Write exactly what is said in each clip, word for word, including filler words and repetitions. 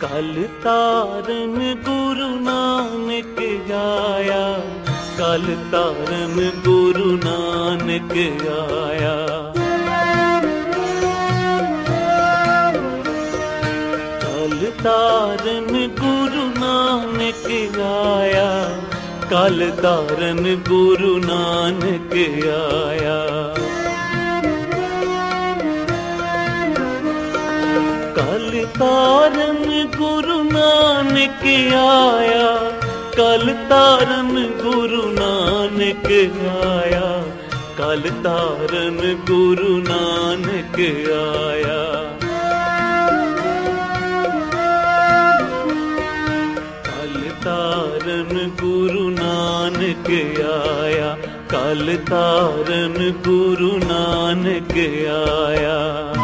कल तारन गुरु नानक आया, कल तारन गुरु नानक आया। कल तारन गुरु नानक आया, कल तारन गुरु नानक आया। कल तारन गुरु नानक आया, कल तारन गुरु नानक आया, कल तारन गुरु नानक आया। कल तारन गुरु नानक आया, कल तारन गुरु नानक आया।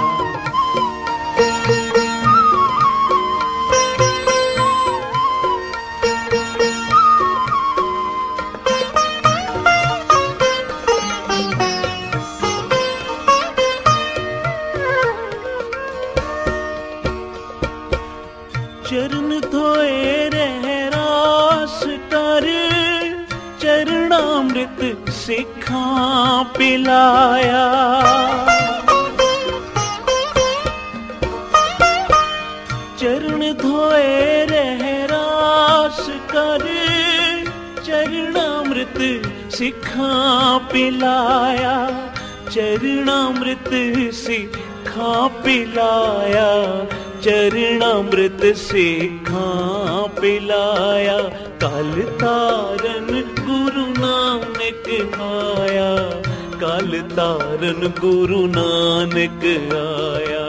चरण धोए रहरास कर, चरणामृत सिखां पिलाया। चरण धोए रहरास कर, चरणामृत सिखां पिलाया। चरणामृत सिखां पिलाया, चरणामृत सिखां पिलाया। कल तारन गुरु नानक आया, कल तारन गुरु नानक आया।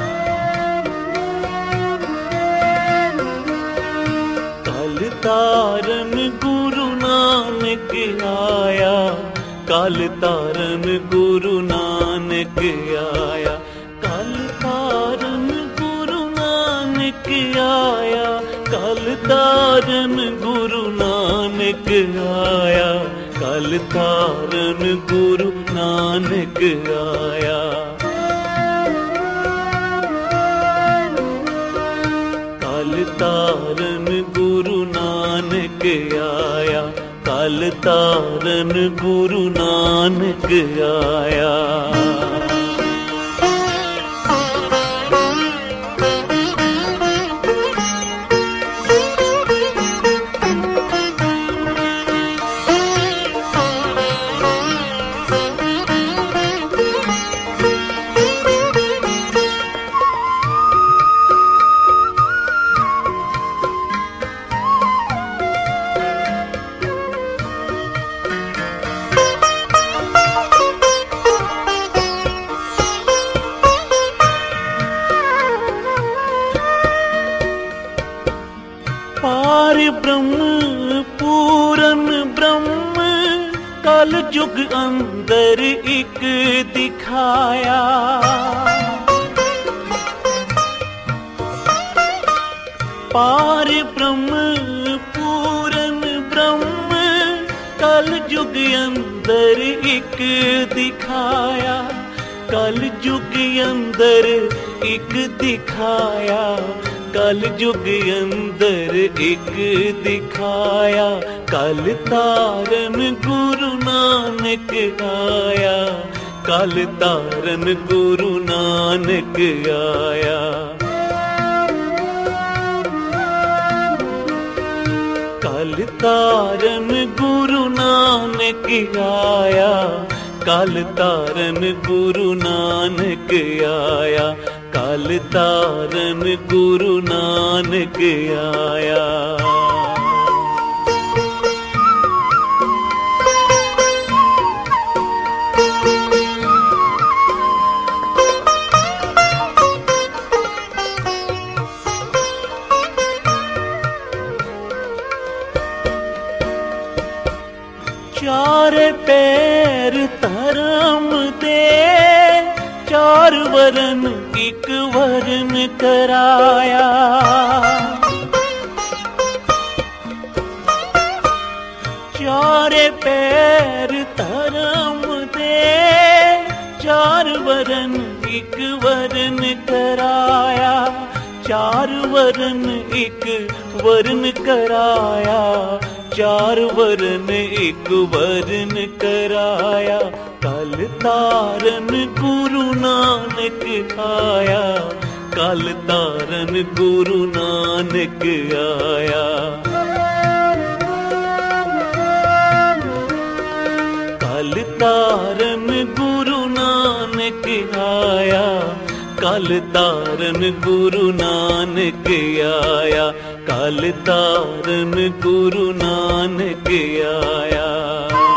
कल तारन गुरु नानक आया, कल तारन गुरु नानक आया। कल तारन गुरु नानक आया, कल तारन गुरु नानक आया, कल तारन गुरु नानक आया। कल तारन गुरु नानक आया, कल तारन गुरु नानक आया। पार ब्रह्म पूरन ब्रह्म, कल युग अंदर एक दिखाया। पार ब्रह्म पूरन ब्रह्म, कल युग अंदर एक दिखाया। कल युग अंदर एक दिखाया, कल युग अंदर एक दिखाया। कल तारन गुरु नानक आया, कल तारन गुरु नानक आया। कल तारन गुरु नानक आया, कल तारन गुरु नानक आया, कल तारन गुरु नानक आया। चार पैर धर्म दे, चार वरन एक वरन कराया। चार पैर धर्म दे, चार वरन एक वरन कराया। चार वरन एक वरन कराया, चार वरन एक वरन कराया। कल तारन गुरु नानक आया, कल तारन गुरु नानक आया। कल तारन गुरु नानक आया, कल तारन गुरु नानक आया, कल तारन गुरु नानक आया।